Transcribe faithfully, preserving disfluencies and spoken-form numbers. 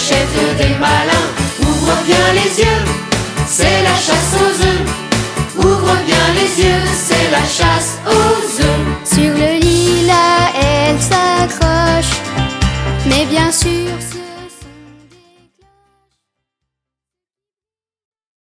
chef des malins. Ouvre bien les yeux, c'est la chasse aux œufs. Ouvre bien les yeux, c'est la chasse